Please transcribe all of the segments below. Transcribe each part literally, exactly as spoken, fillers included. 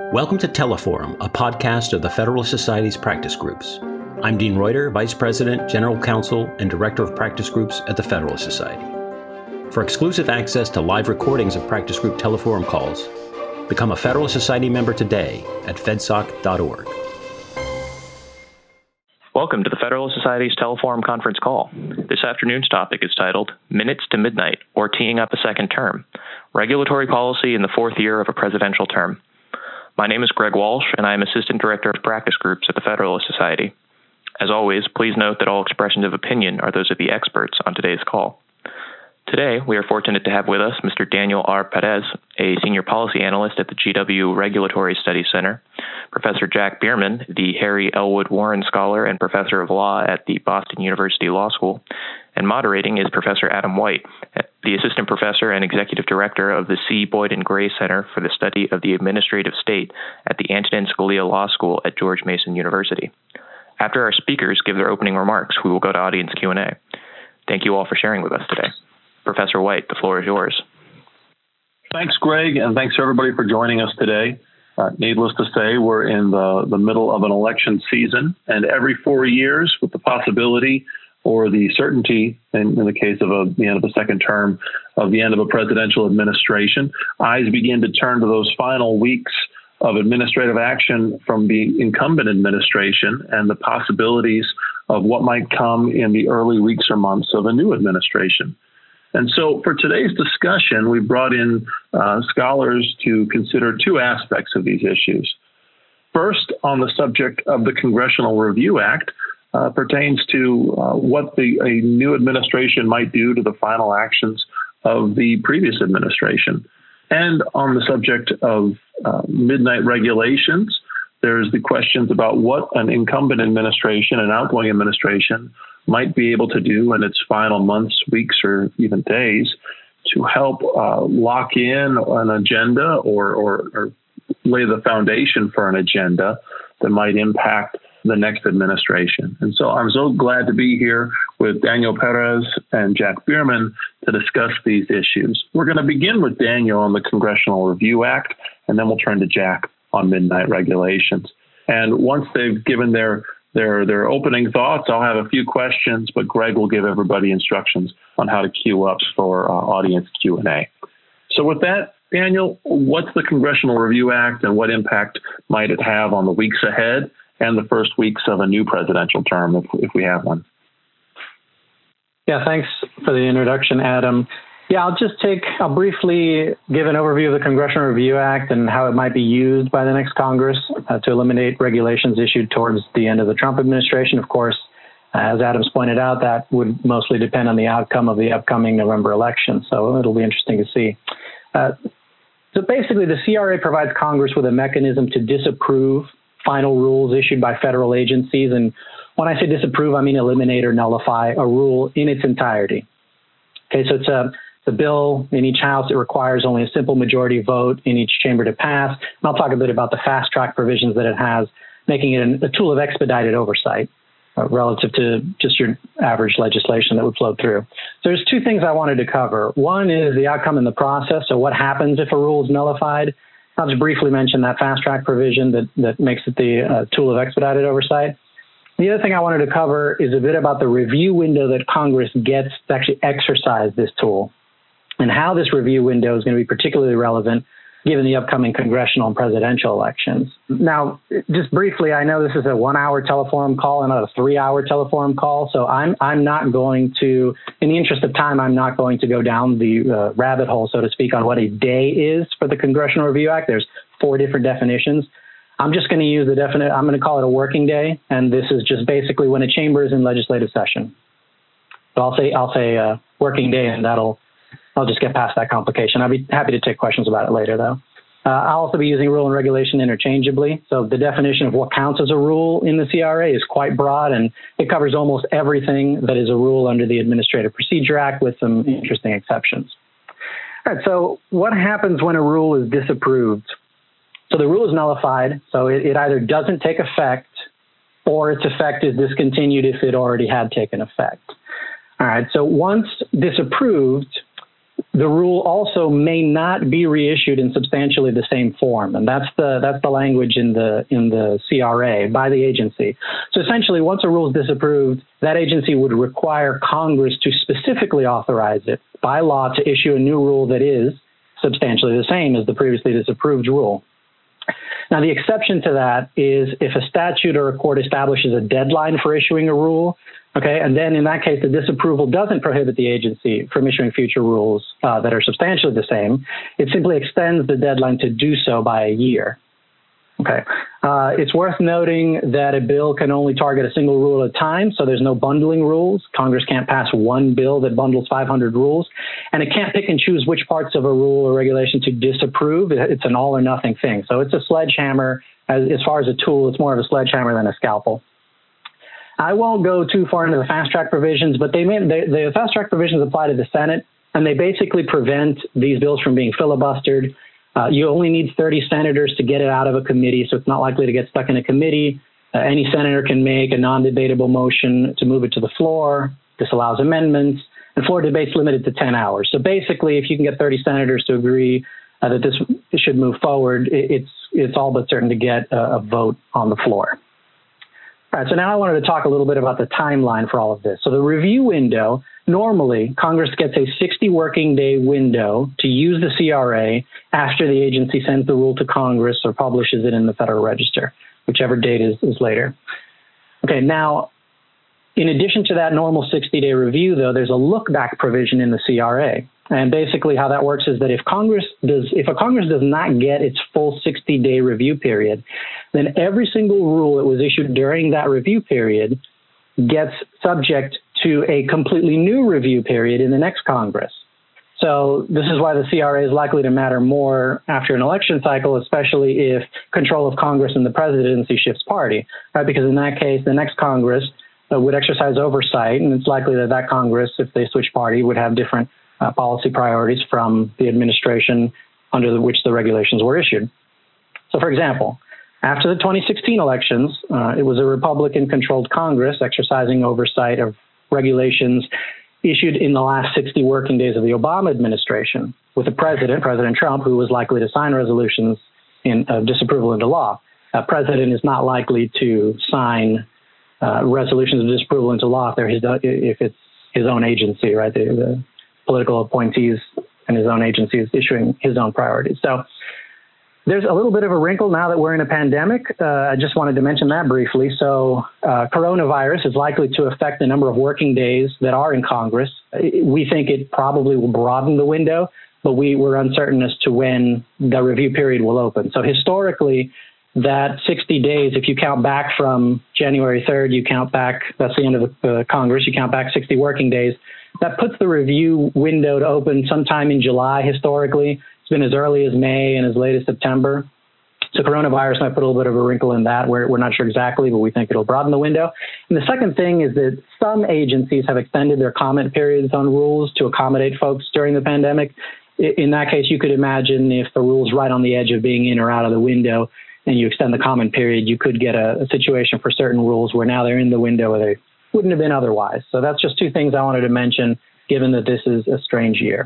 Welcome to Teleforum, a podcast of the Federalist Society's practice groups. I'm Dean Reuter, Vice President, General Counsel, and Director of Practice Groups at the Federalist Society. For exclusive access to live recordings of practice group Teleforum calls, become a Federalist Society member today at fedsoc dot org. Welcome to the Federalist Society's Teleforum conference call. This afternoon's topic is titled Minutes to Midnight, or Teeing Up a Second Term, Regulatory Policy in the Fourth Year of a Presidential Term. My name is Greg Walsh, and I am Assistant Director of Practice Groups at the Federalist Society. As always, please note that all expressions of opinion are those of the experts on today's call. Today, we are fortunate to have with us Mister Daniel R. Perez, a Senior Policy Analyst at the G W Regulatory Studies Center, Professor Jack Bierman, the Harry Elwood Warren Scholar and Professor of Law at the Boston University Law School, and moderating is Professor Adam White, the Assistant Professor and Executive Director of the C. Boyd and Gray Center for the Study of the Administrative State at the Antonin Scalia Law School at George Mason University. After our speakers give their opening remarks, we will go to audience Q and A. Thank you all for sharing with us today. Professor White, the floor is yours. Thanks, Greg, and thanks everybody for joining us today. Uh, needless to say, we're in the, the middle of an election season, and every four years, with the possibility or the certainty, in, in the case of a, the end of a second term, of the end of a presidential administration, eyes begin to turn to those final weeks of administrative action from the incumbent administration and the possibilities of what might come in the early weeks or months of a new administration. And so for today's discussion, we brought in uh, scholars to consider two aspects of these issues. First, on the subject of the Congressional Review Act, uh, pertains to uh, what the a new administration might do to the final actions of the previous administration. And on the subject of uh, midnight regulations, there's the questions about what an incumbent administration, an outgoing administration, might be able to do in its final months, weeks, or even days to help uh, lock in an agenda or, or, or lay the foundation for an agenda that might impact the next administration. And so I'm so glad to be here with Daniel Perez and Jack Bierman to discuss these issues. We're going to begin with Daniel on the Congressional Review Act, and then we'll turn to Jack on midnight regulations. And once they've given their Their, their opening thoughts, I'll have a few questions, but Greg will give everybody instructions on how to queue up for uh, audience Q and A. So with that, Daniel, what's the Congressional Review Act and what impact might it have on the weeks ahead and the first weeks of a new presidential term, if, if we have one? Yeah, thanks for the introduction, Adam. Yeah, I'll just take, I'll briefly give an overview of the Congressional Review Act and how it might be used by the next Congress uh, to eliminate regulations issued towards the end of the Trump administration. Of course, as Adams pointed out, that would mostly depend on the outcome of the upcoming November election. So it'll be interesting to see. Uh, so basically, the C R A provides Congress with a mechanism to disapprove final rules issued by federal agencies. And when I say disapprove, I mean eliminate or nullify a rule in its entirety. Okay, so it's a The bill in each house, it requires only a simple majority vote in each chamber to pass. And I'll talk a bit about the fast track provisions that it has, making it a tool of expedited oversight uh, relative to just your average legislation that would flow through. So there's two things I wanted to cover. One is the outcome in the process. So what happens if a rule is nullified? I'll just briefly mention that fast track provision that, that makes it the uh, tool of expedited oversight. The other thing I wanted to cover is a bit about the review window that Congress gets to actually exercise this tool, and how this review window is going to be particularly relevant given the upcoming congressional and presidential elections. Now, just briefly, I know this is a one-hour Teleforum call and not a three-hour Teleforum call, so I'm I'm not going to, in the interest of time, I'm not going to go down the uh, rabbit hole, so to speak, on what a day is for the Congressional Review Act. There's four different definitions. I'm just going to use the definite, I'm going to call it a working day, and this is just basically when a chamber is in legislative session. So I'll say, I'll say uh, working day, and that'll I'll just get past that complication. I'll be happy to take questions about it later, though. Uh, I'll also be using rule and regulation interchangeably. So the definition of what counts as a rule in the C R A is quite broad, and it covers almost everything that is a rule under the Administrative Procedure Act, with some interesting exceptions. All right, so what happens when a rule is disapproved? So the rule is nullified, so it, it either doesn't take effect or its effect is discontinued if it already had taken effect. All right, so once disapproved, the rule also may not be reissued in substantially the same form, and that's the that's the language in the in the C R A by the agency. So essentially, once a rule is disapproved, that agency would require Congress to specifically authorize it by law to issue a new rule that is substantially the same as the previously disapproved rule. Now, the exception to that is if a statute or a court establishes a deadline for issuing a rule. Okay, and then in that case, the disapproval doesn't prohibit the agency from issuing future rules uh, that are substantially the same. It simply extends the deadline to do so by a year. Okay, uh, it's worth noting that a bill can only target a single rule at a time, so there's no bundling rules. Congress can't pass one bill that bundles five hundred rules, and it can't pick and choose which parts of a rule or regulation to disapprove. It's an all or nothing thing. So it's a sledgehammer. As, as far as a tool, it's more of a sledgehammer than a scalpel. I won't go too far into the fast track provisions, but they, they the fast track provisions apply to the Senate, and they basically prevent these bills from being filibustered. Uh, you only need thirty senators to get it out of a committee, so it's not likely to get stuck in a committee. Uh, any senator can make a non-debatable motion to move it to the floor. This allows amendments, and floor debate's limited to ten hours. So basically, if you can get thirty senators to agree uh, that this should move forward, it, it's it's all but certain to get a, a vote on the floor. All right, so now I wanted to talk a little bit about the timeline for all of this. So the review window, normally Congress gets a sixty working day window to use the C R A after the agency sends the rule to Congress or publishes it in the Federal Register, whichever date is, is later. Okay, now, in addition to that normal sixty day review, though, there's a look back provision in the C R A. And basically how that works is that if Congress does, if a Congress does not get its full sixty day review period, then every single rule that was issued during that review period gets subject to a completely new review period in the next Congress. So this is why the C R A is likely to matter more after an election cycle, especially if control of Congress and the presidency shifts party, right? Because in that case, the next Congress uh, would exercise oversight, and it's likely that that Congress, if they switch party, would have different Uh, policy priorities from the administration under the, which the regulations were issued. So, for example, after the twenty sixteen elections, uh, it was a Republican-controlled Congress exercising oversight of regulations issued in the last sixty working days of the Obama administration, with a president, President Trump, who was likely to sign resolutions in uh, disapproval into law. A president is not likely to sign uh, resolutions of disapproval into law if, they're his, if it's his own agency, right? The, the political appointees and his own agencies issuing his own priorities. So there's a little bit of a wrinkle now that we're in a pandemic. Uh, I just wanted to mention that briefly. So uh, coronavirus is likely to affect the number of working days that are in Congress. We think it probably will broaden the window, but we were uncertain as to when the review period will open. So historically, that sixty days, if you count back from January third, you count back, that's the end of the uh, Congress, you count back sixty working days. That puts the review window to open sometime in July historically. It's been as early as May and as late as September. So coronavirus might put a little bit of a wrinkle in that. We're, we're not sure exactly, but we think it'll broaden the window. And the second thing is that some agencies have extended their comment periods on rules to accommodate folks during the pandemic. In that case, you could imagine if the rule's right on the edge of being in or out of the window and you extend the comment period, you could get a, a situation for certain rules where now they're in the window where they wouldn't have been otherwise. So that's just two things I wanted to mention, given that this is a strange year.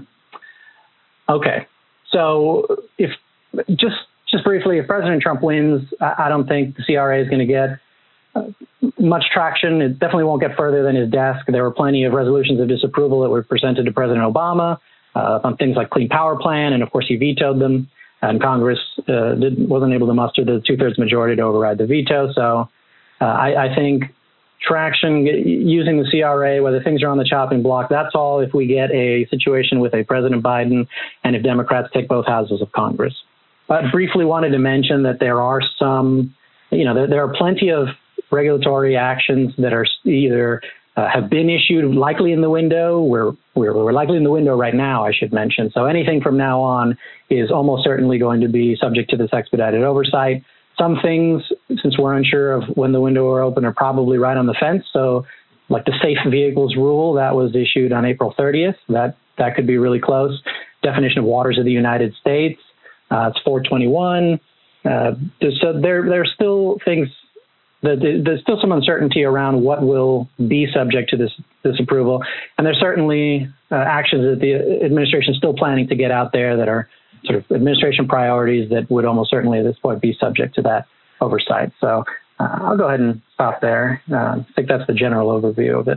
Okay, so if just just briefly, if President Trump wins, I don't think the C R A is going to get uh, much traction. It definitely won't get further than his desk. There were plenty of resolutions of disapproval that were presented to President Obama uh, on things like Clean Power Plan, and of course he vetoed them. And Congress uh, did, wasn't able to muster the two-thirds majority to override the veto. So uh, I, I think traction using the C R A, whether things are on the chopping block, that's all if we get a situation with a President Biden and if Democrats take both houses of Congress. But briefly wanted to mention that there are some, you know, there, there are plenty of regulatory actions that are either uh, have been issued likely in the window. We're, we're, we're likely in the window right now, I should mention. So anything from now on is almost certainly going to be subject to this expedited oversight. Some things, since we're unsure of when the window will open, are probably right on the fence. So like the safe vehicles rule that was issued on April thirtieth, that, that could be really close. Definition of waters of the United States, uh, it's four twenty-one. Uh, so there, there are still things the, the, there's still some uncertainty around what will be subject to this this approval, and there's certainly uh, actions that the administration is still planning to get out there that are sort of administration priorities that would almost certainly at this point be subject to that oversight. So uh, I'll go ahead and stop there. Uh, I think that's the general overview of it.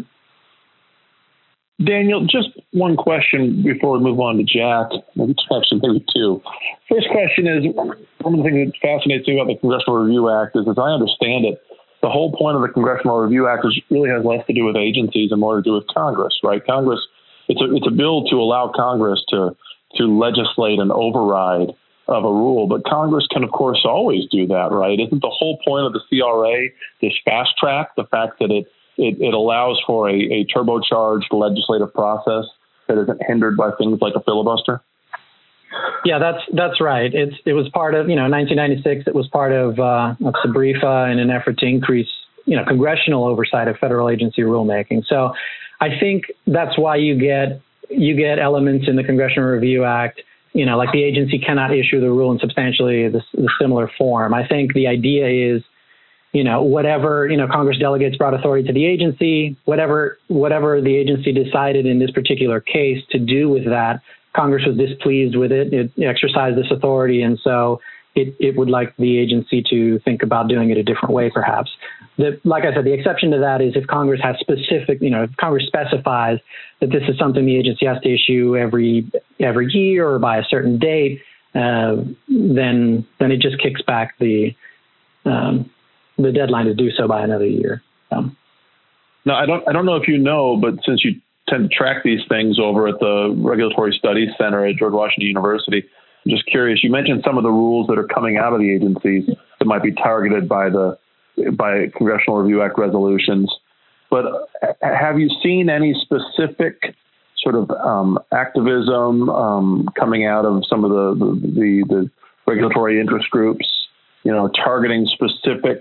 Daniel, just one question before we move on to Jack. Maybe actually maybe two. First question is, one of the things that fascinates me about the Congressional Review Act is, as I understand it, the whole point of the Congressional Review Act is really has less to do with agencies and more to do with Congress, right? Congress, it's a it's a bill to allow Congress to to legislate an override of a rule, but Congress can, of course, always do that, right? Isn't the whole point of the C R A this fast track, the fact that it It, it allows for a, a turbocharged legislative process that isn't hindered by things like a filibuster? Yeah, that's that's right. It's it was part of, you know, nineteen ninety-six. It was part of, uh, of SBREFA in an effort to increase, you know, congressional oversight of federal agency rulemaking. So, I think that's why you get you get elements in the Congressional Review Act, you know, like the agency cannot issue the rule in substantially the, the similar form. I think the idea is, you know, whatever, you know, Congress delegates brought authority to the agency, whatever, whatever the agency decided in this particular case to do with that, Congress was displeased with it. It exercised this authority. And so it, it would like the agency to think about doing it a different way, perhaps. The, like I said, the exception to that is if Congress has specific, you know, if Congress specifies that this is something the agency has to issue every, every year or by a certain date, uh, then, then it just kicks back the, um, the deadline to do so by another year. Um, now, I don't I don't know if you know, but since you tend to track these things over at the Regulatory Studies Center at George Washington University, I'm just curious, you mentioned some of the rules that are coming out of the agencies that might be targeted by the by Congressional Review Act resolutions. But have you seen any specific sort of um, activism um, coming out of some of the, the, the, the regulatory interest groups, you know, targeting specific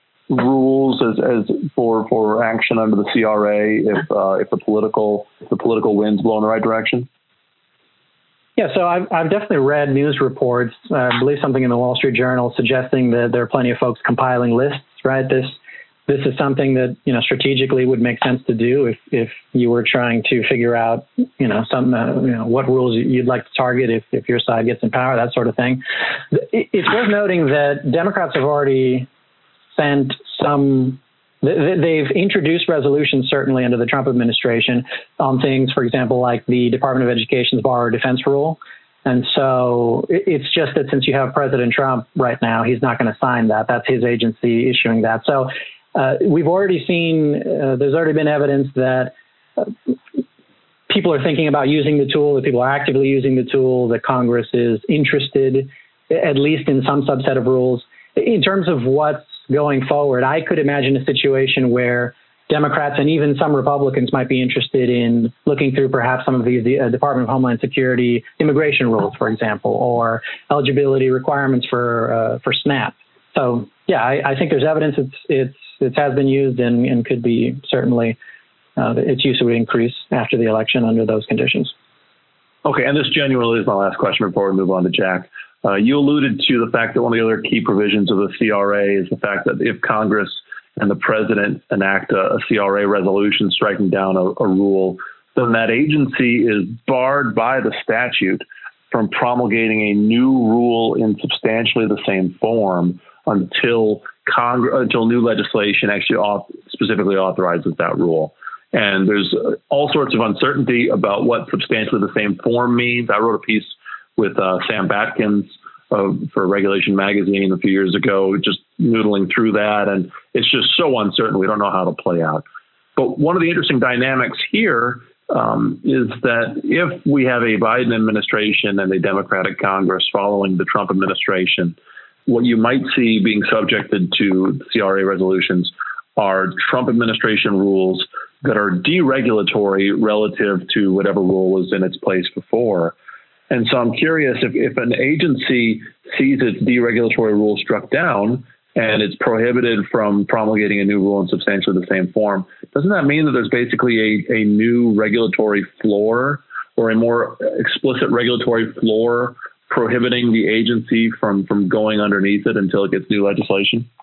rules as, as for for action under the C R A if uh, if the political if the political winds blow in the right direction? Yeah, so I've I've definitely read news reports. Uh, I believe something in the Wall Street Journal suggesting that there are plenty of folks compiling lists. Right, this this is something that, you know, strategically would make sense to do if if you were trying to figure out, you know, some uh, you know what rules you'd like to target if if your side gets in power, that sort of thing. It's worth noting that Democrats have already sent some, they've introduced resolutions certainly under the Trump administration on things, for example, like the Department of Education's borrower defense rule. And so it's just that since you have President Trump right now, he's not going to sign that. That's his agency issuing that. So uh, we've already seen, uh, there's already been evidence that uh, people are thinking about using the tool, that people are actively using the tool, that Congress is interested, at least in some subset of rules. In terms of what's going forward, I could imagine a situation where Democrats and even some Republicans might be interested in looking through perhaps some of these the uh, Department of Homeland Security immigration rules, for example, or eligibility requirements for uh, for SNAP. So, yeah, I, I think there's evidence it's it's it has been used and, and could be certainly uh, its use would increase after the election under those conditions. Okay, and this genuinely is my last question before we move on to Jack. Uh, you alluded to the fact that one of the other key provisions of the C R A is the fact that if Congress and the president enact a, a C R A resolution striking down a, a rule, then that agency is barred by the statute from promulgating a new rule in substantially the same form until Congress, until new legislation actually auth- specifically authorizes that rule. And there's all sorts of uncertainty about what substantially the same form means. I wrote a piece with uh, Sam Batkins uh, for Regulation Magazine a few years ago, just noodling through that. And it's just so uncertain. We don't know how to play out. But one of the interesting dynamics here um, is that if we have a Biden administration and a Democratic Congress following the Trump administration, what you might see being subjected to C R A resolutions are Trump administration rules that are deregulatory relative to whatever rule was in its place before. And so I'm curious if, if an agency sees its deregulatory rule struck down and it's prohibited from promulgating a new rule in substantially the same form, doesn't that mean that there's basically a, a new regulatory floor or a more explicit regulatory floor prohibiting the agency from, from going underneath it until it gets new legislation?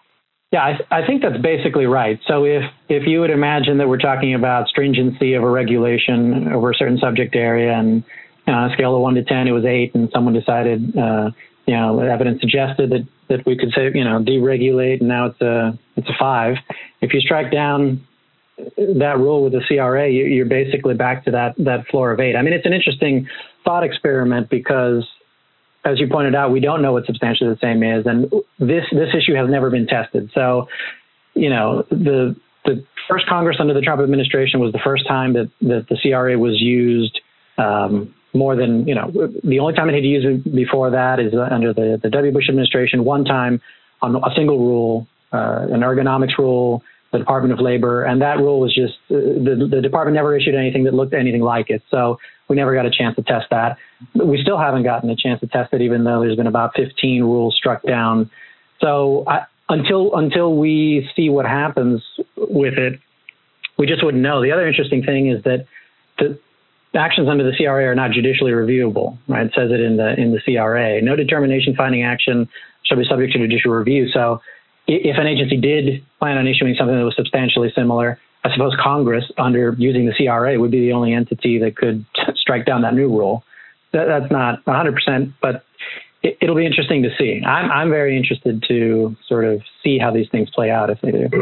Yeah, I, I think that's basically right. So if, if you would imagine that we're talking about stringency of a regulation over a certain subject area, and you know, on a scale of one to ten, it was eight, and someone decided, uh, you know, evidence suggested that, that we could say, you know, deregulate, and now it's a it's a five. If you strike down that rule with the C R A, you're basically back to that that floor of eight. I mean, it's an interesting thought experiment because, as you pointed out, we don't know what substantially the same is, and this this issue has never been tested. So, you know, the the first Congress under the Trump administration was the first time that, that the C R A was used um, more than, you know, the only time it had used it before that is under the, the W. Bush administration, one time on a single rule, uh, an ergonomics rule, the Department of Labor, and that rule was just, uh, the, the department never issued anything that looked anything like it. So we never got a chance to test that. We still haven't gotten a chance to test it, even though there's been about fifteen rules struck down. So I, until until we see what happens with it, we just wouldn't know. The other interesting thing is that the actions under the C R A are not judicially reviewable, right? It says it in the in the C R A. No determination finding action shall be subject to judicial review. So if an agency did plan on issuing something that was substantially similar, I suppose Congress, under using the C R A, would be the only entity that could strike down that new rule. That, that's not one hundred percent, but it, it'll be interesting to see. I'm, I'm very interested to sort of see how these things play out if they do.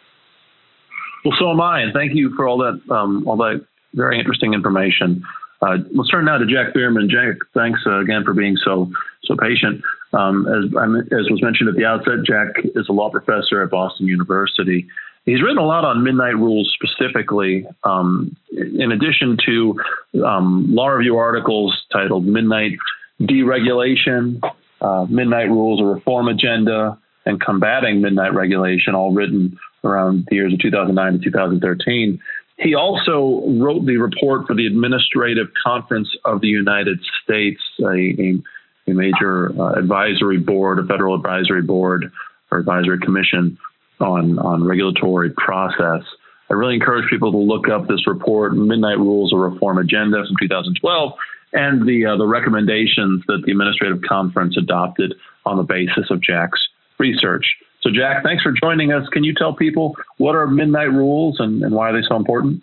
Well, so am I, and thank you for all that um, all that very interesting information. Uh, let's turn now to Jack Bierman. Jack, thanks uh, again for being so so patient. Um, as, as was mentioned at the outset, Jack is a law professor at Boston University. He's written a lot on midnight rules specifically, um, in addition to um, law review articles titled Midnight Deregulation, uh, Midnight Rules, a Reform Agenda, and Combating Midnight Regulation, all written around the years of two thousand nine to two thousand thirteen. He also wrote the report for the Administrative Conference of the United States, a, a, a major uh, advisory board, a federal advisory board or advisory commission on, on regulatory process. I really encourage people to look up this report, Midnight Rules, a Reform Agenda from two thousand twelve, and the, uh, the recommendations that the Administrative Conference adopted on the basis of Jack's research. So, Jack, thanks for joining us. Can you tell people what are midnight rules and, and why are they so important?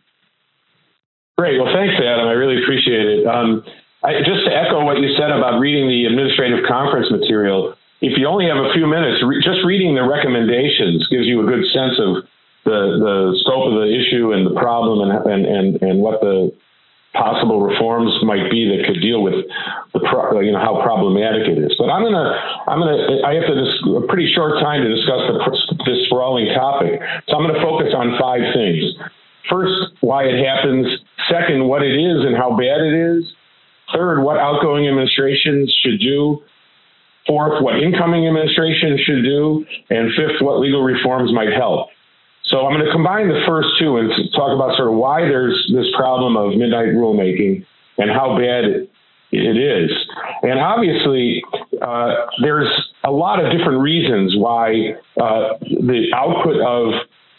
Great. Well, thanks, Adam. I really appreciate it. Um, I, just to echo what you said about reading the administrative conference material, if you only have a few minutes, re- just reading the recommendations gives you a good sense of the, the scope of the issue and the problem and, and, and, and what the possible reforms might be that could deal with the pro, you know, how problematic it is. But I'm gonna, I'm gonna, I have to dis- a pretty short time to discuss the, this sprawling topic, so I'm gonna focus on five things. First, why it happens. Second, what it is and how bad it is. Third, what outgoing administrations should do. Fourth, what incoming administration should do. And fifth, what legal reforms might help. So I'm going to combine the first two and talk about sort of why there's this problem of midnight rulemaking and how bad it, it is. And obviously, uh, there's a lot of different reasons why uh, the output of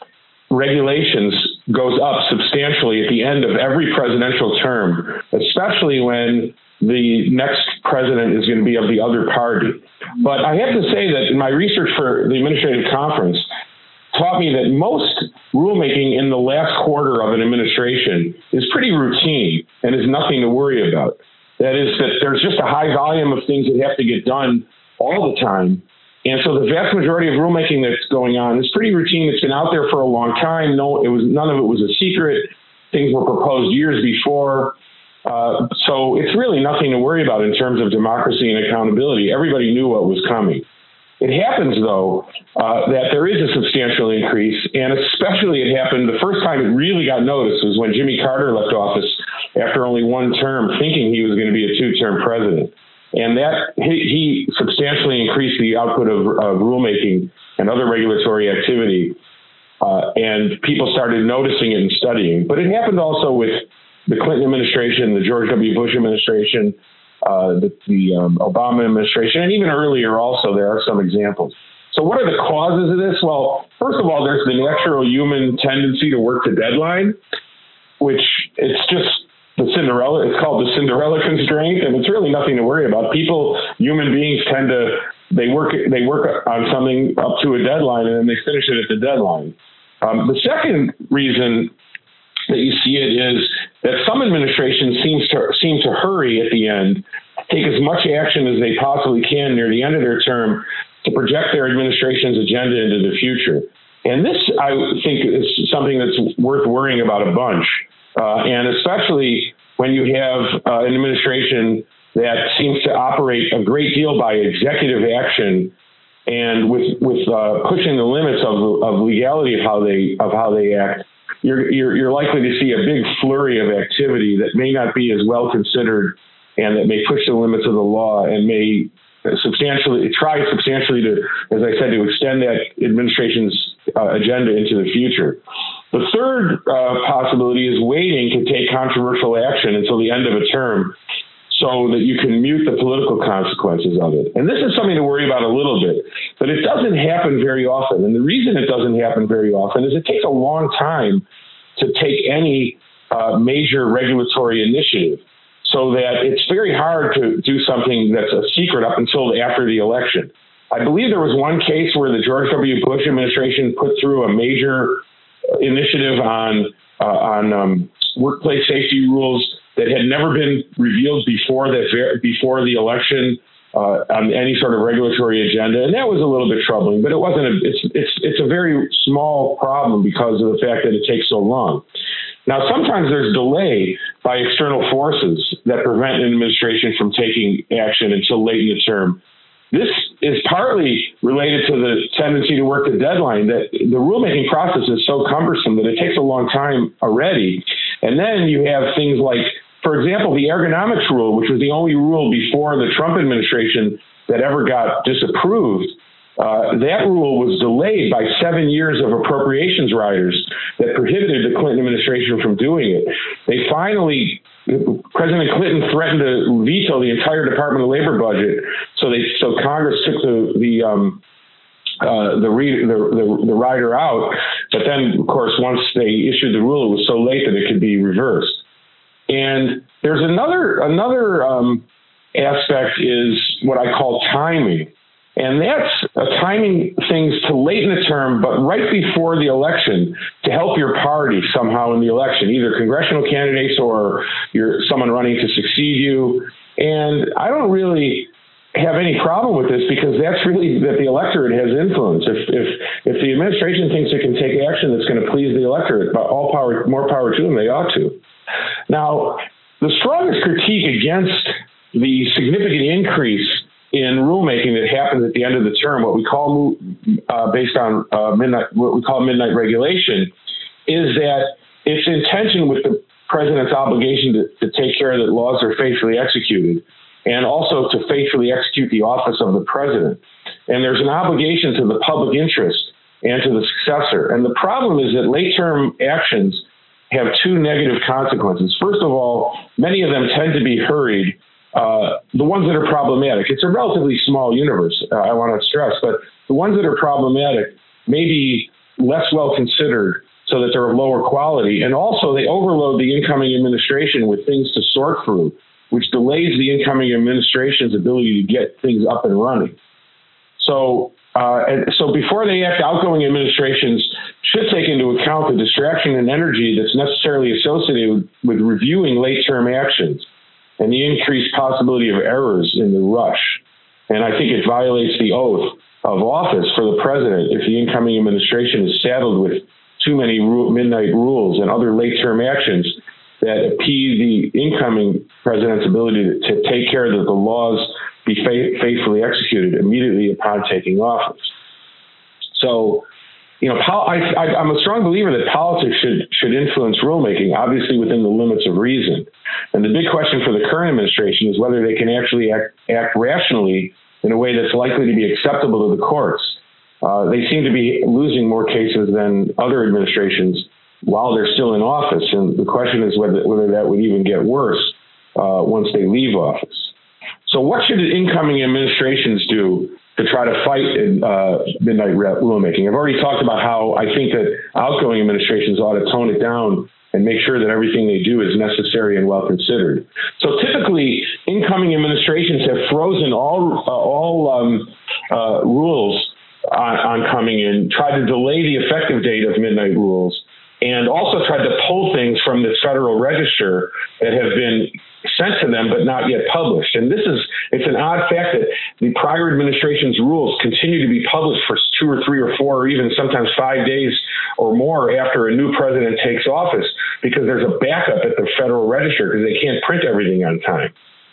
regulations goes up substantially at the end of every presidential term, especially when the next president is going to be of the other party. But I have to say that in my research for the Administrative Conference, taught me that most rulemaking in the last quarter of an administration is pretty routine and is nothing to worry about. That is that there's just a high volume of things that have to get done all the time. And so the vast majority of rulemaking that's going on is pretty routine. It's been out there for a long time. No, it was none of it was a secret. Things were proposed years before. Uh, so it's really nothing to worry about in terms of democracy and accountability. Everybody knew what was coming. It happens, though, uh, that there is a substantial increase, and especially it happened, the first time it really got noticed was when Jimmy Carter left office after only one term, thinking he was going to be a two-term president. And that he, he substantially increased the output of, of rulemaking and other regulatory activity, uh, and people started noticing it and studying. But it happened also with the Clinton administration, the George W. Bush administration, Uh, the, the um, Obama administration, and even earlier also, there are some examples. So what are the causes of this? Well, first of all, there's the natural human tendency to work to deadline, which it's just the Cinderella, it's called the Cinderella constraint, and it's really nothing to worry about. People, human beings tend to they work they work on something up to a deadline and then they finish it at the deadline. Um, the second reason that you see it is that some administrations seems to seem to hurry at the end, take as much action as they possibly can near the end of their term to project their administration's agenda into the future. And this, I think, is something that's worth worrying about a bunch, uh, and especially when you have uh, an administration that seems to operate a great deal by executive action and with with uh, pushing the limits of, of legality of how they of how they act. You're, you're, you're likely to see a big flurry of activity that may not be as well considered and that may push the limits of the law and may substantially try substantially to, as I said, to extend that administration's uh, agenda into the future. The third uh, possibility is waiting to take controversial action until the end of a term so that you can mute the political consequences of it. And this is something to worry about a little bit, but it doesn't happen very often. And the reason it doesn't happen very often is it takes a long time to take any uh, major regulatory initiative, so that it's very hard to do something that's a secret up until after the election. I believe there was one case where the George W. Bush administration put through a major initiative on uh, on um, workplace safety rules that had never been revealed before that before the election uh, on any sort of regulatory agenda, and that was a little bit troubling. But it wasn't. A, it's it's it's a very small problem because of the fact that it takes so long. Now, sometimes there's delay by external forces that prevent an administration from taking action until late in the term. This is partly related to the tendency to work the deadline, that the rulemaking process is so cumbersome that it takes a long time already. And then you have things like, for example, the ergonomics rule, which was the only rule before the Trump administration that ever got disapproved. Uh, that rule was delayed by seven years of appropriations riders that prohibited the Clinton administration from doing it. They finally, President Clinton threatened to veto the entire Department of Labor budget, so they so Congress took the the um, uh, the, re, the the the rider out. But then, of course, once they issued the rule, it was so late that it could be reversed. And there's another another um, aspect is what I call timing. And that's uh, timing things to late in the term, but right before the election to help your party somehow in the election, either congressional candidates or you're someone running to succeed you. And I don't really have any problem with this because that's really that the electorate has influence. If if if the administration thinks it can take action that's going to please the electorate, but all power, more power to them, they ought to. Now, the strongest critique against the significant increase in rulemaking that happens at the end of the term, what we call, uh, based on uh, midnight, what we call midnight regulation, is that it's in tension with the president's obligation to, to take care that laws are faithfully executed, and also to faithfully execute the office of the president. And there's an obligation to the public interest and to the successor. And the problem is that late-term actions have two negative consequences. First of all, many of them tend to be hurried. Uh, the ones that are problematic, it's a relatively small universe, uh, I want to stress, but the ones that are problematic may be less well considered so that they're of lower quality. And also they overload the incoming administration with things to sort through, which delays the incoming administration's ability to get things up and running. So, uh, and so before they act, outgoing administrations should take into account the distraction and energy that's necessarily associated with reviewing late-term actions and the increased possibility of errors in the rush. And I think it violates the oath of office for the president if the incoming administration is saddled with too many ru- midnight rules and other late-term actions that impede the incoming president's ability to, to take care that the laws be fa- faithfully executed immediately upon taking office. So, you know, pol- I, I, I'm a strong believer that politics should should influence rulemaking, obviously within the limits of reason. And the big question for the current administration is whether they can actually act, act rationally in a way that's likely to be acceptable to the courts. Uh, they seem to be losing more cases than other administrations while they're still in office. And the question is whether, whether that would even get worse uh, once they leave office. So what should incoming administrations do to try to fight uh, midnight rulemaking? I've already talked about how I think that outgoing administrations ought to tone it down and make sure that everything they do is necessary and well considered. So typically, incoming administrations have frozen all uh, all um, uh, rules on, on coming in, tried to delay the effective date of midnight rules, and also tried to pull things from the Federal Register that have been sent to them but not yet published. And this is, it's an odd fact that the prior administration's rules continue to be published for two or three or four or even sometimes five days or more after a new president takes office, because there's a backup at the Federal Register because they can't print everything on time.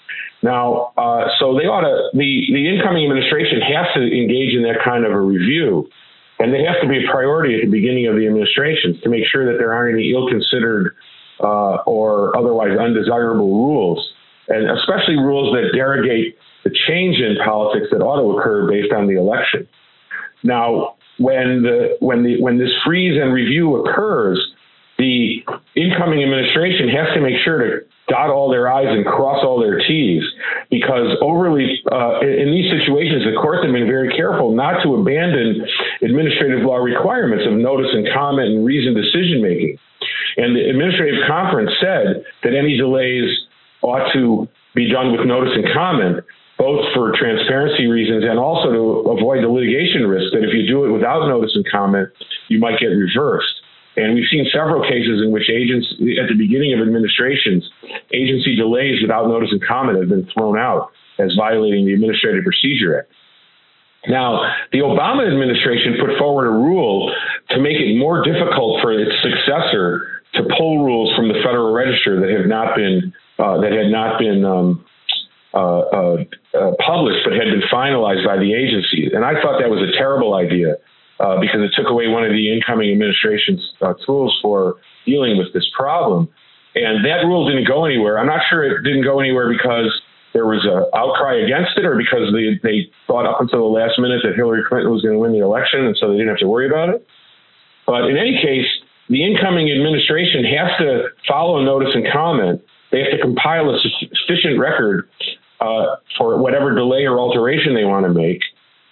Now, uh, so they ought to, the, the incoming administration has to engage in that kind of a review. And they have to be a priority at the beginning of the administrations to make sure that there aren't any ill-considered uh, or otherwise undesirable rules, and especially rules that derogate the change in politics that ought to occur based on the election. Now, when the when the when this freeze and review occurs, the incoming administration has to make sure to dot all their I's and cross all their T's, because overly uh, in these situations, the courts have been very careful not to abandon administrative law requirements of notice and comment and reasoned decision making. And the administrative conference said that any delays ought to be done with notice and comment, both for transparency reasons and also to avoid the litigation risk that if you do it without notice and comment, you might get reversed. And we've seen several cases in which agents, at the beginning of administrations, agency delays without notice and comment have been thrown out as violating the Administrative Procedure Act. Now, the Obama administration put forward a rule to make it more difficult for its successor to pull rules from the Federal Register that have not been uh, that had not been um, uh, uh, uh, published but had been finalized by the agency. And I thought that was a terrible idea. Uh, because it took away one of the incoming administration's uh, tools for dealing with this problem. And that rule didn't go anywhere. I'm not sure it didn't go anywhere because there was an outcry against it or because they, they thought up until the last minute that Hillary Clinton was going to win the election, and so they didn't have to worry about it. But in any case, the incoming administration has to follow notice and comment. They have to compile a sufficient record uh, for whatever delay or alteration they want to make.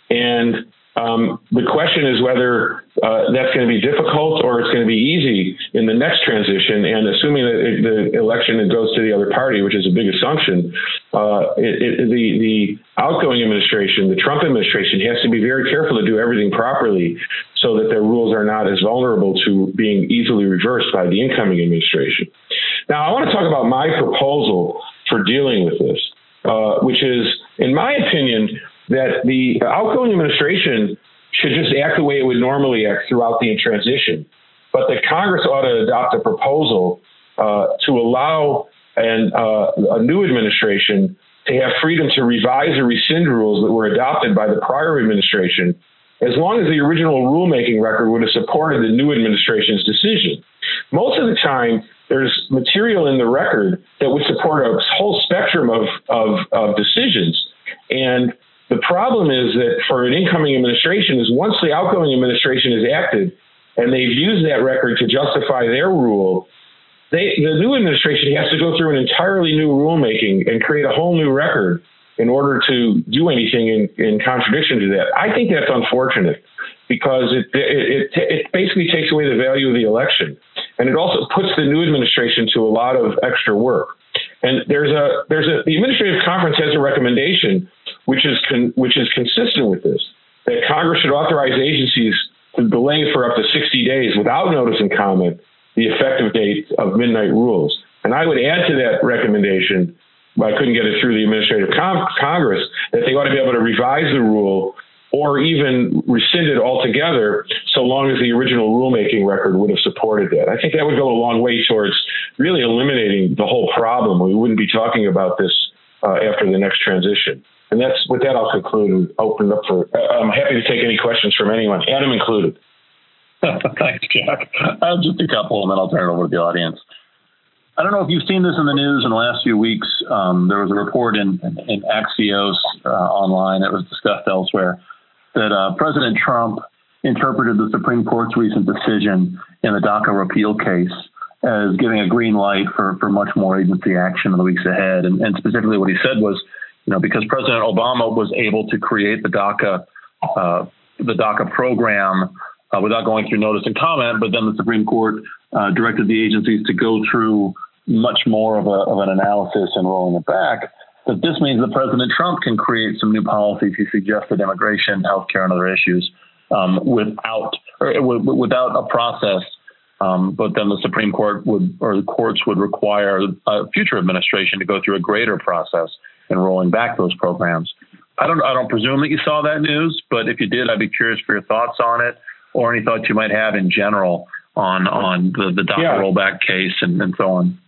And Um, the question is whether uh, that's going to be difficult or it's going to be easy in the next transition. And assuming that it, the election goes to the other party, which is a big assumption, uh, it, it, the, the outgoing administration, the Trump administration, has to be very careful to do everything properly so that their rules are not as vulnerable to being easily reversed by the incoming administration. Now, I want to talk about my proposal for dealing with this, uh, which is, in my opinion, that the outgoing administration should just act the way it would normally act throughout the transition, but that Congress ought to adopt a proposal uh, to allow an, uh, a new administration to have freedom to revise or rescind rules that were adopted by the prior administration, as long as the original rulemaking record would have supported the new administration's decision. Most of the time, there's material in the record that would support a whole spectrum of, of, of decisions. And the problem is that for an incoming administration is once the outgoing administration has acted and they've used that record to justify their rule, they, the new administration has to go through an entirely new rulemaking and create a whole new record in order to do anything in, in contradiction to that. I think that's unfortunate because it, it, it, it basically takes away the value of the election. And it also puts the new administration to a lot of extra work. And there's a there's a the Administrative Conference has a recommendation which is con, which is consistent with this, that Congress should authorize agencies to delay for up to sixty days without notice and comment the effective date of midnight rules. And I would add to that recommendation, but I couldn't get it through the Administrative Con- Congress, that they ought to be able to revise the rule or even rescind it altogether so long as the original rulemaking record would have supported that. I think that would go a long way towards really eliminating the whole problem. We wouldn't be talking about this uh, after the next transition. And that's with that, I'll conclude and open up for, I'm happy to take any questions from anyone, Adam included. Thanks, Jack. Uh, just a couple, and then I'll turn it over to the audience. I don't know if you've seen this in the news in the last few weeks. Um, there was a report in, in, in Axios uh, online that was discussed elsewhere that uh, President Trump interpreted the Supreme Court's recent decision in the DACA repeal case as giving a green light for, for much more agency action in the weeks ahead. And, and specifically what he said was, you know, because President Obama was able to create the DACA, uh, the DACA program uh, without going through notice and comment, but then the Supreme Court uh, directed the agencies to go through much more of, a, of an analysis and rolling it back, that this means that President Trump can create some new policies he suggested, immigration, healthcare, and other issues, um, without or w- without a process. Um, but then the Supreme Court would, or the courts would require a future administration to go through a greater process in rolling back those programs. I don't, I don't presume that you saw that news, but if you did, I'd be curious for your thoughts on it, or any thoughts you might have in general on on the, the DACA yeah. rollback case and, and so on.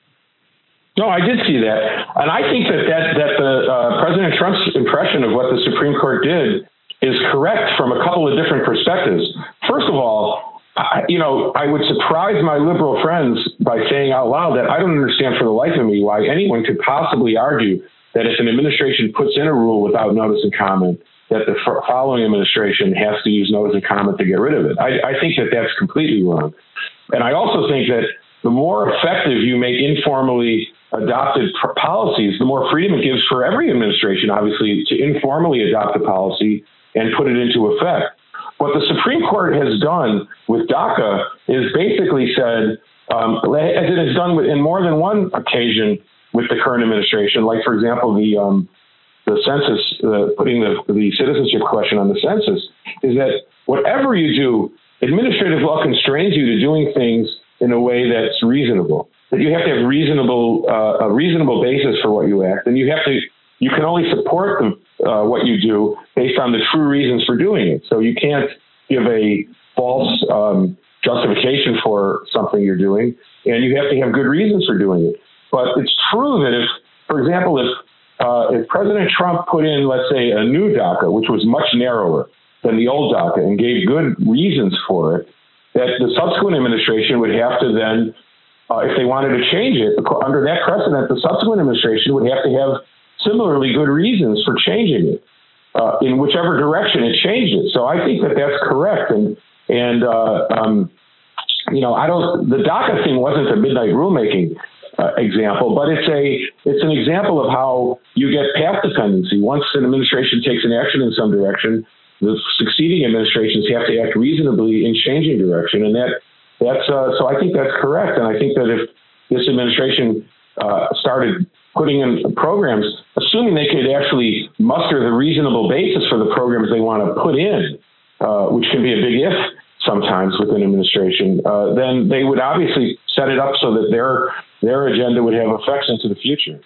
No, I did see that, and I think that that, that the uh, President Trump's impression of what the Supreme Court did is correct from a couple of different perspectives. First of all, I, you know, I would surprise my liberal friends by saying out loud that I don't understand for the life of me why anyone could possibly argue that if an administration puts in a rule without notice and comment, that the f- following administration has to use notice and comment to get rid of it. I, I think that that's completely wrong. And I also think that the more effective you make informally adopted pr- policies, the more freedom it gives for every administration, obviously, to informally adopt a policy and put it into effect. What the Supreme Court has done with DACA is basically said, um, as it has done in more than one occasion with the current administration, like, for example, the um, the census, uh, putting the, the citizenship question on the census, is that whatever you do, administrative law constrains you to doing things in a way that's reasonable. That you have to have reasonable uh, a reasonable basis for what you act, and you have to you can only support the, uh, what you do based on the true reasons for doing it. So you can't give a false um, justification for something you're doing, and you have to have good reasons for doing it. But it's true that if, for example, if uh, if President Trump put in, let's say, a new DACA, which was much narrower than the old DACA, and gave good reasons for it, that the subsequent administration would have to then, uh, if they wanted to change it, under that precedent, the subsequent administration would have to have similarly good reasons for changing it, uh, in whichever direction it changed it. So I think that that's correct. And, and uh, um, you know, I don't, the DACA thing wasn't a midnight rulemaking uh, example, but it's a, it's an example of how you get path dependency. Once an administration takes an action in some direction, the succeeding administrations have to act reasonably in changing direction. And that, that's, uh, so I think that's correct. And I think that if this administration uh, started putting in programs, assuming they could actually muster the reasonable basis for the programs they want to put in, uh, which can be a big if sometimes with an administration, uh, then they would obviously set it up so that their their agenda would have effects into the future.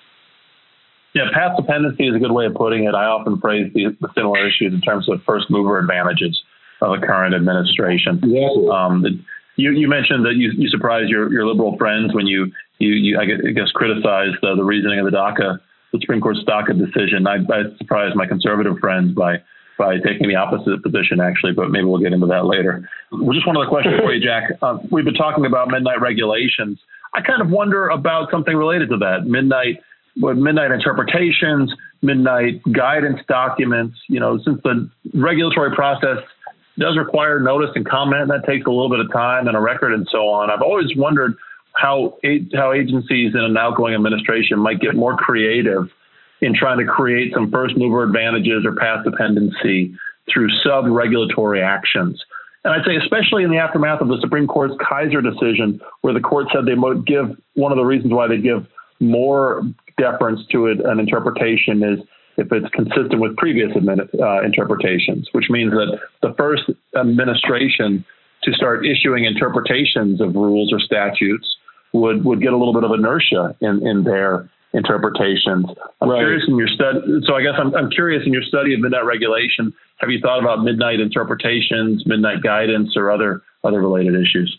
Yeah, path dependency is a good way of putting it. I often phrase the, the similar issues in terms of first mover advantages of the current administration. Exactly. Um, the, you, you mentioned that you, you surprised your, your liberal friends when you, you, you I guess, I guess criticized the, the reasoning of the DACA, the Supreme Court's DACA decision. I, I surprised my conservative friends by by taking the opposite position, actually, but maybe we'll get into that later. Well, just one other question for you, Jack. Uh, we've been talking about midnight regulations. I kind of wonder about something related to that. Midnight, what midnight interpretations, midnight guidance documents. You know, since the regulatory process does require notice and comment, and that takes a little bit of time and a record and so on. I've always wondered how how agencies in an outgoing administration might get more creative in trying to create some first mover advantages or path dependency through sub-regulatory actions. And I'd say especially in the aftermath of the Supreme Court's Kaiser decision, where the court said they might give, one of the reasons why they give more deference to it, an interpretation is if it's consistent with previous uh, interpretations, which means that the first administration to start issuing interpretations of rules or statutes would, would get a little bit of inertia in, in their interpretations. I'm right. curious in your study. So I guess I'm, I'm curious in your study of midnight regulation, have you thought about midnight interpretations, midnight guidance, or other, other related issues?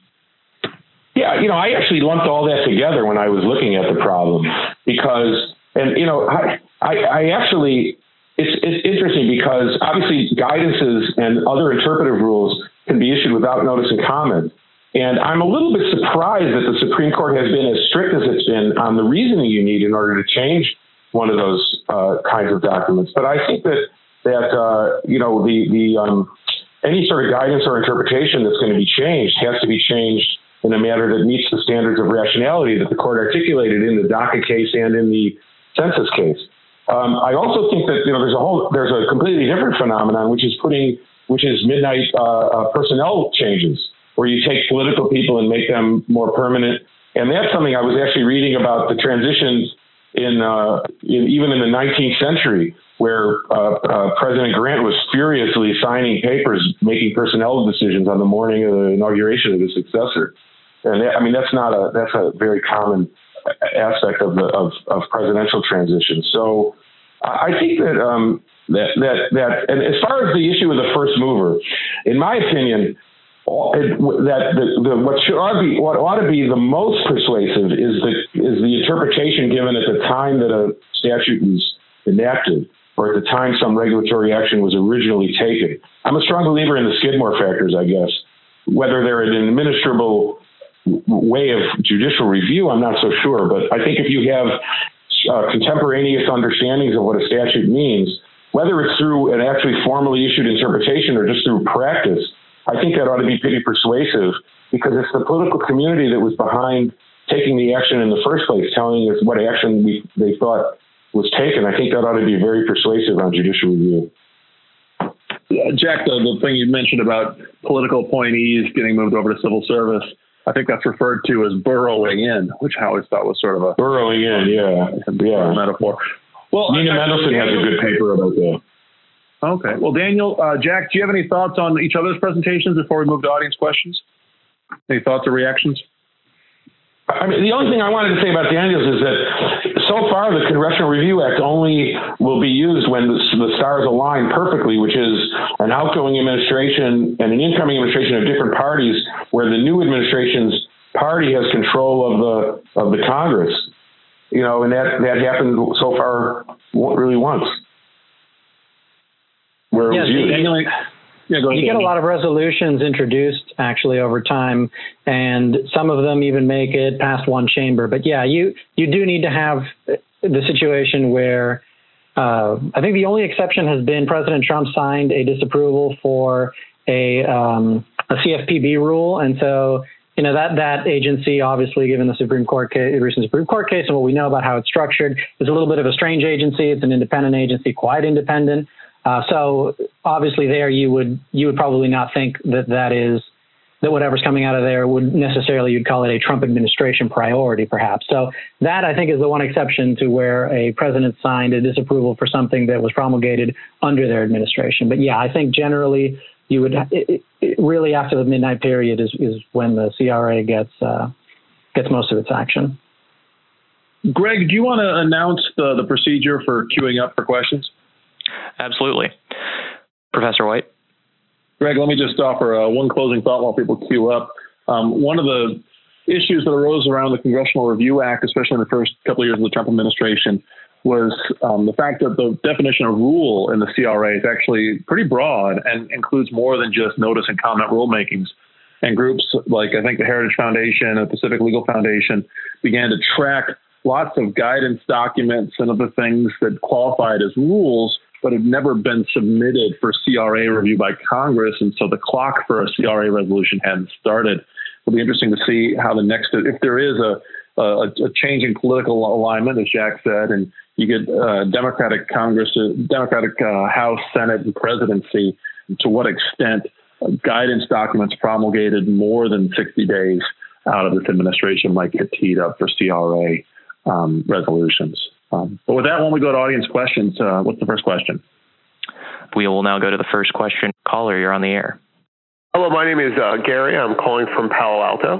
Yeah, you know, I actually lumped all that together when I was looking at the problem because, and, you know, I, I, I actually, it's, it's interesting because obviously guidances and other interpretive rules can be issued without notice and comment. And I'm a little bit surprised that the Supreme Court has been as strict as it's been on the reasoning you need in order to change one of those uh, kinds of documents. But I think that that uh, you know the the um, any sort of guidance or interpretation that's going to be changed has to be changed in a manner that meets the standards of rationality that the court articulated in the DACA case and in the census case. Um, I also think that you know there's a whole there's a completely different phenomenon which is putting which is midnight uh, uh, personnel changes, where you take political people and make them more permanent. And that's something I was actually reading about the transitions in, uh, in even in the nineteenth century, where uh, uh, President Grant was furiously signing papers, making personnel decisions on the morning of the inauguration of his successor. And that, I mean, that's not a that's a very common aspect of the of, of presidential transition. So I think that um, that that that, and as far as the issue of the first mover, in my opinion, it, that the, the what should ought to be what ought to be the most persuasive is the is the interpretation given at the time that a statute was enacted, or at the time some regulatory action was originally taken. I'm a strong believer in the Skidmore factors, I guess. Whether they're an administrable way of judicial review, I'm not so sure. But I think if you have uh, contemporaneous understandings of what a statute means, whether it's through an actually formally issued interpretation or just through practice, I think that ought to be pretty persuasive, because it's the political community that was behind taking the action in the first place, telling us what action we, they thought was taken. I think that ought to be very persuasive on judicial review. Yeah, Jack, the, the thing you mentioned about political appointees getting moved over to civil service, I think that's referred to as burrowing in, which I always thought was sort of a burrowing in, yeah, yeah, metaphor. Well, Nina I, Mendelsohn Daniel, has a good paper about that. Okay. Well, Daniel, uh, Jack, do you have any thoughts on each other's presentations before we move to audience questions? Any thoughts or reactions? I mean, the only thing I wanted to say about Daniel's is that so far the Congressional Review Act only will be used when the, the stars align perfectly, which is an outgoing administration and an incoming administration of different parties, where the new administration's party has control of the of the Congress. You know, and that that happened so far really once. Where it yeah, was used. Daniel, Yeah, go ahead, you get a lot of resolutions introduced actually over time, and some of them even make it past one chamber. But yeah, you you do need to have the situation where uh, I think the only exception has been President Trump signed a disapproval for a um, a C F P B rule, and so you know that that agency, obviously, given the Supreme Court case, recent Supreme Court case, and what we know about how it's structured, is a little bit of a strange agency. It's an independent agency, quite independent. Uh, so obviously there you would you would probably not think that that is that whatever's coming out of there would necessarily, you'd call it a Trump administration priority, perhaps. So that, I think, is the one exception to where a president signed a disapproval for something that was promulgated under their administration. But yeah, I think generally you would it, it really after the midnight period is, is when the C R A gets uh, gets most of its action. Greg, do you want to announce the, the procedure for queuing up for questions? Absolutely. Professor White? Greg, let me just offer uh, one closing thought while people queue up. Um, one of the issues that arose around the Congressional Review Act, especially in the first couple of years of the Trump administration, was um, the fact that the definition of rule in the C R A is actually pretty broad and includes more than just notice and comment rulemakings. And groups like, I think, the Heritage Foundation and Pacific Legal Foundation began to track lots of guidance documents and other things that qualified as rules, but had never been submitted for C R A review by Congress. And so the clock for a C R A resolution hadn't started. It'll be interesting to see how the next, if there is a, a, a change in political alignment, as Jack said, and you get uh, Democratic Congress, uh, Democratic uh, House, Senate, and presidency, to what extent guidance documents promulgated more than sixty days out of this administration might get teed up for C R A um, resolutions. Um, but with that, when we go to audience questions, uh, what's the first question? We will now go to the first question. Caller, you're on the air. Hello, my name is uh, Gary. I'm calling from Palo Alto.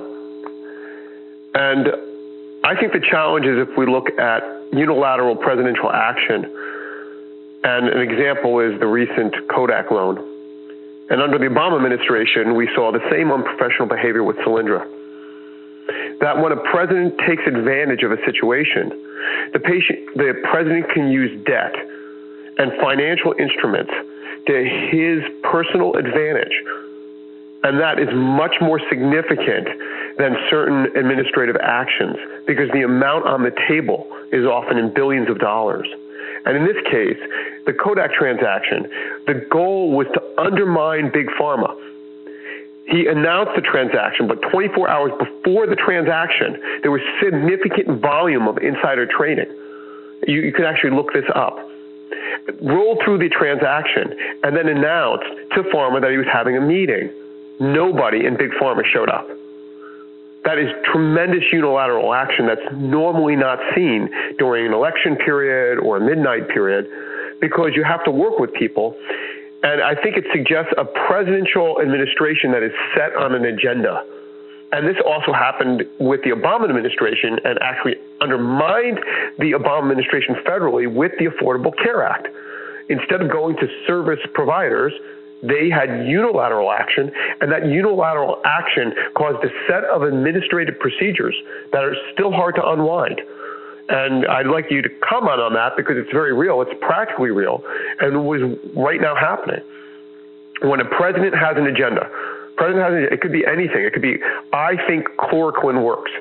And I think the challenge is if we look at unilateral presidential action, and an example is the recent Kodak loan. And under the Obama administration, we saw the same unprofessional behavior with Solyndra. That when a president takes advantage of a situation, the, patient, the president can use debt and financial instruments to his personal advantage. And that is much more significant than certain administrative actions because the amount on the table is often in billions of dollars. And in this case, the Kodak transaction, the goal was to undermine Big Pharma. He announced the transaction, but twenty-four hours before the transaction, there was significant volume of insider trading. You, you can actually look this up. Rolled through the transaction and then announced to Pharma that he was having a meeting. Nobody in Big Pharma showed up. That is tremendous unilateral action that's normally not seen during an election period or a midnight period, because you have to work with people. And I think it suggests a presidential administration that is set on an agenda. And this also happened with the Obama administration and actually undermined the Obama administration federally with the Affordable Care Act. Instead of going to service providers, they had unilateral action, and that unilateral action caused a set of administrative procedures that are still hard to unwind. And I'd like you to comment on that because it's very real. It's practically real and was right now happening. When a president has an agenda, president has an, it could be anything. It could be, I think chloroquine works.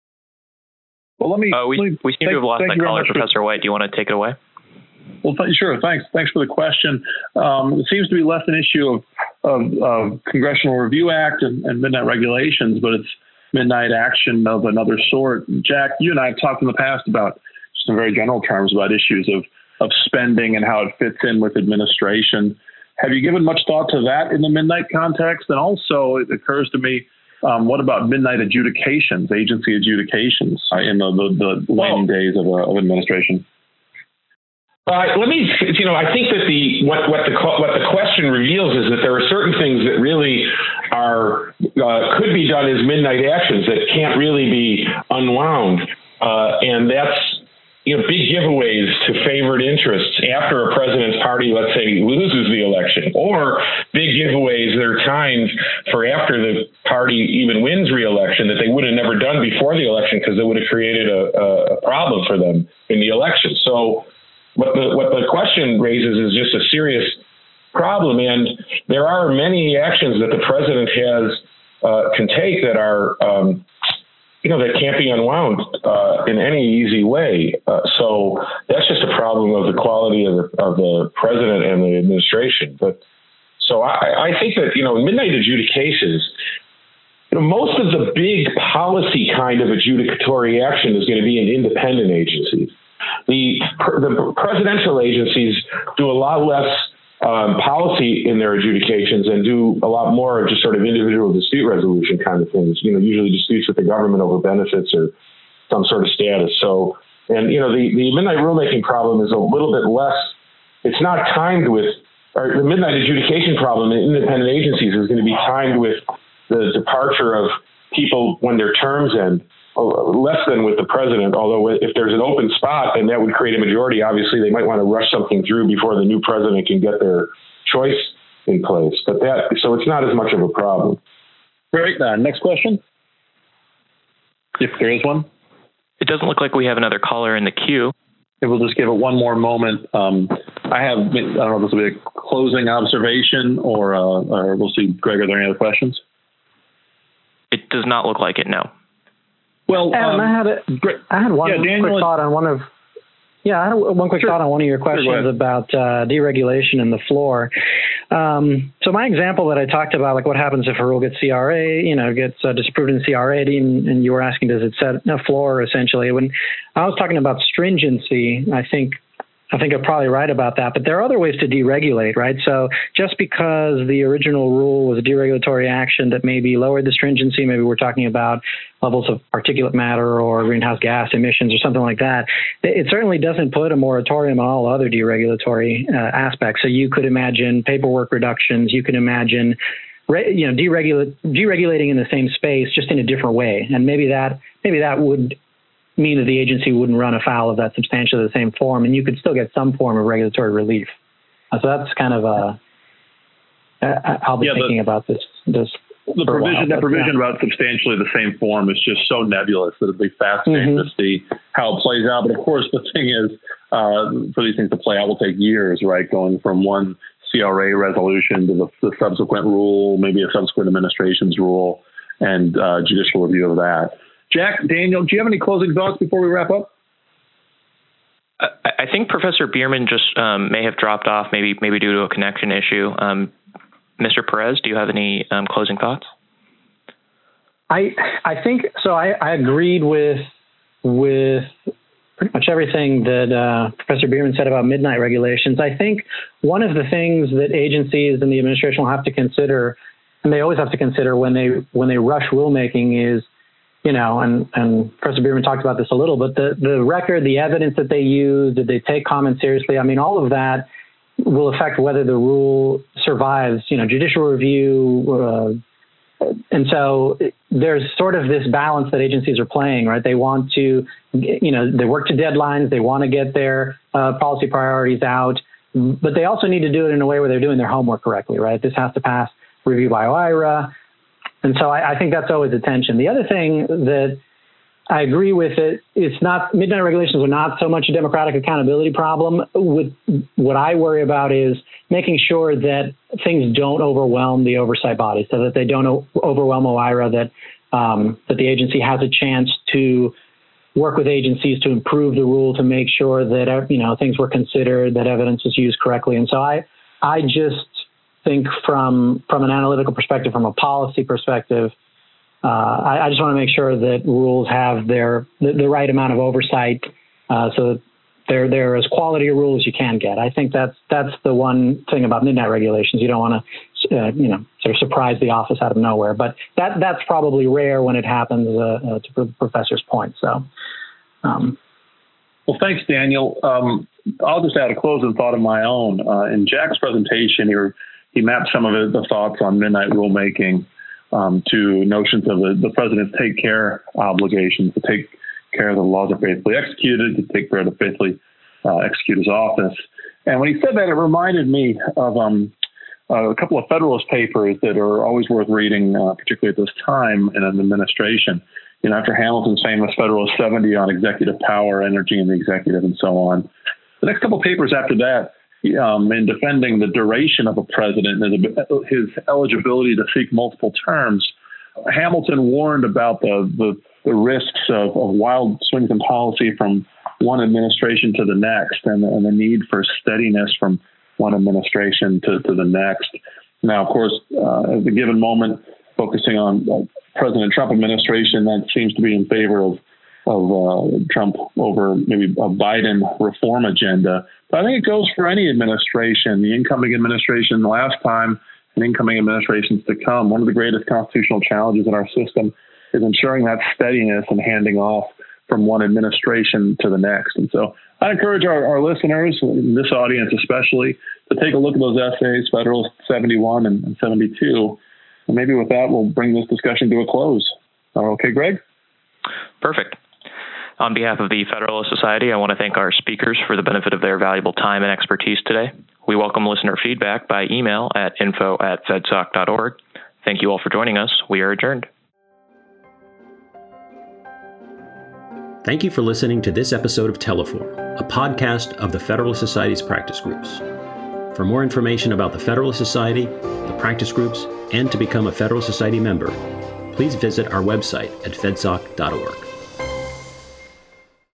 Well, let me. Uh, we, let me we seem thank, to have lost that caller, Professor White. Do you want to take it away? Well, th- sure. Thanks. Thanks for the question. Um, it seems to be less an issue of, of, of Congressional Review Act and, and midnight regulations, but it's midnight action of another sort. Jack, you and I have talked in the past about, just in very general terms, about issues of, of spending and how it fits in with administration. Have you given much thought to that in the midnight context? And also, it occurs to me, um, what about midnight adjudications, agency adjudications uh, in the, the, the waning well, days of, uh, of administration? Uh, let me, you know, I think that the what what the what the question reveals is that there are certain things that really are uh, could be done as midnight actions that can't really be unwound, uh, and that's, you know, big giveaways to favored interests after a president's party, let's say, loses the election, or big giveaways that are timed for after the party even wins re-election that they would have never done before the election because it would have created a, a problem for them in the election. So. What the, what the question raises is just a serious problem, and there are many actions that the president has uh, can take that are, um, you know, that can't be unwound uh, in any easy way. Uh, so that's just a problem of the quality of the, of the president and the administration. But so I, I think that, you know, midnight adjudications, you know, most of the big policy kind of adjudicatory action is going to be in independent agencies. The, the presidential agencies do a lot less um, policy in their adjudications and do a lot more of just sort of individual dispute resolution kind of things, you know, usually disputes with the government over benefits or some sort of status. So, and, you know, the, the midnight rulemaking problem is a little bit less, it's not timed with, or the midnight adjudication problem in independent agencies is going to be timed with the departure of people when their terms end. Less than with the president, although if there's an open spot and that would create a majority, obviously they might want to rush something through before the new president can get their choice in place. But that, so it's not as much of a problem. Great. Uh, next question, if there is one. It doesn't look like we have another caller in the queue. We'll just give it one more moment. Um, I have, I don't know if this will be a closing observation or, uh, or we'll see. Greg, are there any other questions? It does not look like it, no. Well, Adam, um, I had a, I had one yeah, Daniel, quick thought on one of, yeah, I had one quick sure. thought on one of your questions sure, about uh, deregulation and the floor. Um, so my example that I talked about, like what happens if a rule gets C R A, you know, gets uh, disapproved in C R A, and, and you were asking, does it set a floor essentially? When I was talking about stringency, I think I think I'm probably right about that, but there are other ways to deregulate, right? So just because the original rule was a deregulatory action that maybe lowered the stringency, maybe we're talking about levels of particulate matter or greenhouse gas emissions or something like that, it certainly doesn't put a moratorium on all other deregulatory uh, aspects. So you could imagine paperwork reductions, you can imagine re- you know, deregulate, deregulating in the same space, just in a different way. And maybe that maybe that would mean that the agency wouldn't run afoul of that substantially the same form, and you could still get some form of regulatory relief. Uh, so that's kind of a, uh, I'll be yeah, thinking the, about this. this the provision, that provision yeah. about substantially the same form is just so nebulous that it'd be fascinating mm-hmm. to see how it plays out. But of course, the thing is, uh, for these things to play out will take years, right? Going from one C R A resolution to the, the subsequent rule, maybe a subsequent administration's rule, and uh, judicial review of that. Jack, Daniel, do you have any closing thoughts before we wrap up? I think Professor Bierman just um, may have dropped off, maybe maybe due to a connection issue. Um, Mister Perez, do you have any um, closing thoughts? I I think so. I, I agreed with with pretty much everything that uh, Professor Bierman said about midnight regulations. I think one of the things that agencies and the administration will have to consider, and they always have to consider when they when they rush rulemaking, is you know, and, and Professor Bierman talked about this a little, but the, the record, the evidence that they use, did they take comments seriously? I mean, all of that will affect whether the rule survives, you know, judicial review. Uh, and so there's sort of this balance that agencies are playing, right? They want to, you know, they work to deadlines. They want to get their uh, policy priorities out, but they also need to do it in a way where they're doing their homework correctly, right? This has to pass review by OIRA. And so I, I think that's always a tension. The other thing that I agree with it, it's not, midnight regulations are not so much a democratic accountability problem. With, what I worry about is making sure that things don't overwhelm the oversight bodies, so that they don't o- overwhelm OIRA, that, um, that the agency has a chance to work with agencies to improve the rule, to make sure that, you know, things were considered, that evidence is used correctly. And so I, I just think from, from an analytical perspective, from a policy perspective, uh, I, I just want to make sure that rules have their, the, the right amount of oversight, uh, so that they're, they're as quality a rule as you can get. I think that's, that's the one thing about midnight regulations. You don't want to, uh, you know, sort of surprise the office out of nowhere, but that, that's probably rare when it happens, uh, uh, to the professor's point. So, um, well, thanks, Daniel. Um, I'll just add a closing thought of my own. Uh, in Jack's presentation, he, he mapped some of his, the thoughts on midnight rulemaking um, to notions of the, the president's take care obligations, to take care of the laws are faithfully executed, to take care of the faithfully uh, execute his office. And when he said that, it reminded me of um, uh, a couple of Federalist papers that are always worth reading, uh, particularly at this time in an administration. You know, after Hamilton's famous Federalist seventy on executive power, energy, and the executive, and so on. The next couple of papers after that, um, in defending the duration of a president and his eligibility to seek multiple terms, Hamilton warned about the, the, the risks of, of wild swings in policy from one administration to the next, and, and the need for steadiness from one administration to, to the next. Now, of course, uh, at the given moment, focusing on uh, President Trump administration, that seems to be in favor of of uh, Trump over maybe a Biden reform agenda. But I think it goes for any administration, the incoming administration last time and incoming administrations to come. One of the greatest constitutional challenges in our system is ensuring that steadiness and handing off from one administration to the next. And so I encourage our, our listeners, this audience especially, to take a look at those essays, Federalist seventy-one and, and seventy-two. And maybe with that, we'll bring this discussion to a close. Okay, Greg? Perfect. On behalf of the Federalist Society, I want to thank our speakers for the benefit of their valuable time and expertise today. We welcome listener feedback by email at info at fedsoc dot org. Thank you all for joining us. We are adjourned. Thank you for listening to this episode of Teleform, a podcast of the Federalist Society's practice groups. For more information about the Federalist Society, the practice groups, and to become a Federalist Society member, please visit our website at fedsoc dot org.